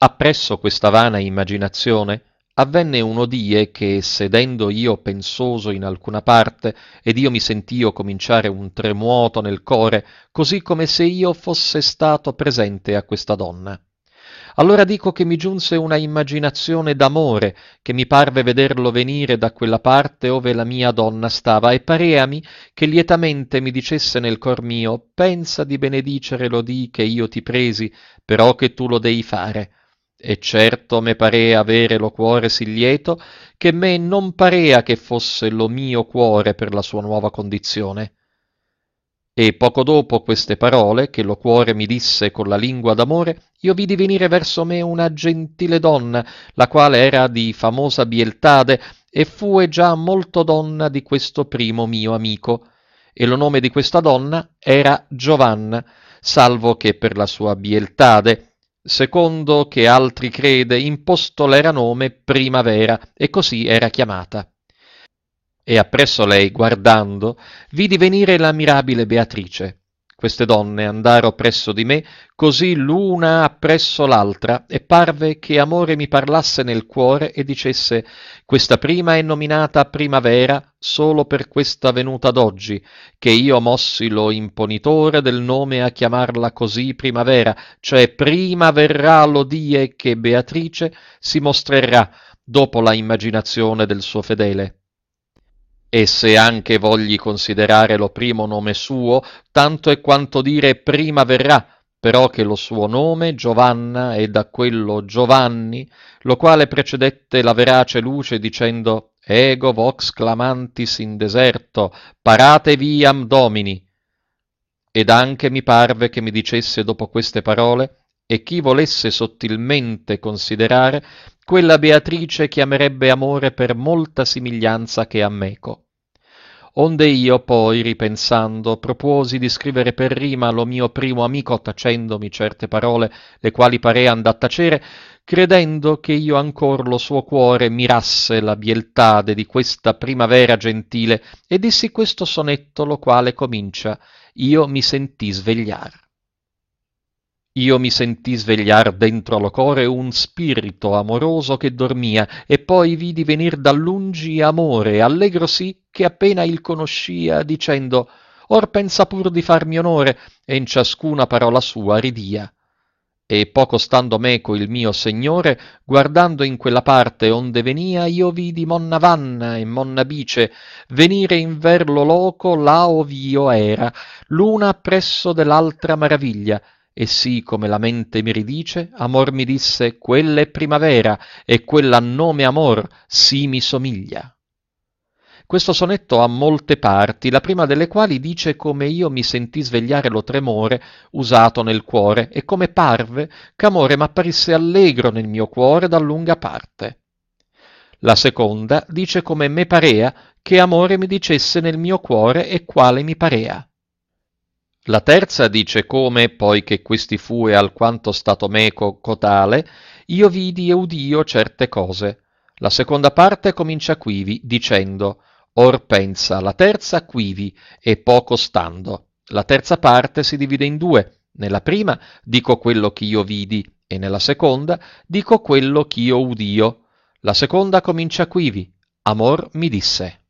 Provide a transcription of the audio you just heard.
Appresso questa vana immaginazione, avvenne uno die che, sedendo io pensoso in alcuna parte, ed io mi sentio cominciare un tremuoto nel core, così come se io fosse stato presente a questa donna. Allora dico che mi giunse una immaginazione d'amore, che mi parve vederlo venire da quella parte ove la mia donna stava, e pareami che lietamente mi dicesse nel cor mio: pensa di benedicere lo dì che io ti presi, però che tu lo dei fare. E certo me parea avere lo cuore sì lieto, che me non parea che fosse lo mio cuore per la sua nuova condizione. E poco dopo queste parole, che lo cuore mi disse con la lingua d'amore, io vidi venire verso me una gentile donna, la quale era di famosa bieltade, e fue già molto donna di questo primo mio amico. E lo nome di questa donna era Giovanna, salvo che per la sua bieltade, secondo che altri crede, imposto l'era nome Primavera, e così era chiamata. E appresso lei, guardando, vidi venire la mirabile Beatrice. Queste donne andaro presso di me, così l'una appresso l'altra, e parve che amore mi parlasse nel cuore e dicesse: questa prima è nominata Primavera solo per questa venuta d'oggi, che io mossi lo imponitore del nome a chiamarla così Primavera, cioè prima verrà lo die che Beatrice si mostrerà dopo la immaginazione del suo fedele. E se anche vogli considerare lo primo nome suo, tanto è quanto dire prima verrà, però che lo suo nome Giovanna è da quello Giovanni, lo quale precedette la verace luce dicendo: ego vox clamantis in deserto, parate viam domini. Ed anche mi parve che mi dicesse dopo queste parole: e chi volesse sottilmente considerare, quella Beatrice chiamerebbe amore per molta simiglianza che a meco. Onde io poi, ripensando, proposi di scrivere per rima lo mio primo amico, tacendomi certe parole, le quali parean da tacere, credendo che io ancor lo suo cuore mirasse la bieltade di questa primavera gentile, e dissi questo sonetto, lo quale comincia: io mi sentì svegliar. Io mi sentì svegliar dentro lo core un spirito amoroso che dormia, e poi vidi venir da lungi amore, allegro sì, che appena il conoscia, dicendo: or pensa pur di farmi onore, e in ciascuna parola sua ridia. E poco stando meco il mio segnore, guardando in quella parte onde venia, io vidi Monna Vanna e Monna Bice venire in ver lo loco là ov'io era, l'una appresso dell'altra maraviglia, e sì come la mente mi ridice, amor mi disse: quella è primavera, e quella a nome amor sì mi somiglia. Questo sonetto ha molte parti, la prima delle quali dice come io mi sentì svegliare lo tremore usato nel cuore, e come parve ch'amore m'apparisse allegro nel mio cuore da lunga parte. La seconda dice come me parea che amore mi dicesse nel mio cuore e quale mi parea. La terza dice come, poi che questi fue alquanto stato meco cotale, io vidi e udio certe cose. La seconda parte comincia quivi, dicendo: or pensa, la terza quivi, e poco stando. La terza parte si divide in due. Nella prima dico quello che io vidi, e nella seconda dico quello che io udio. La seconda comincia quivi. Amor mi disse.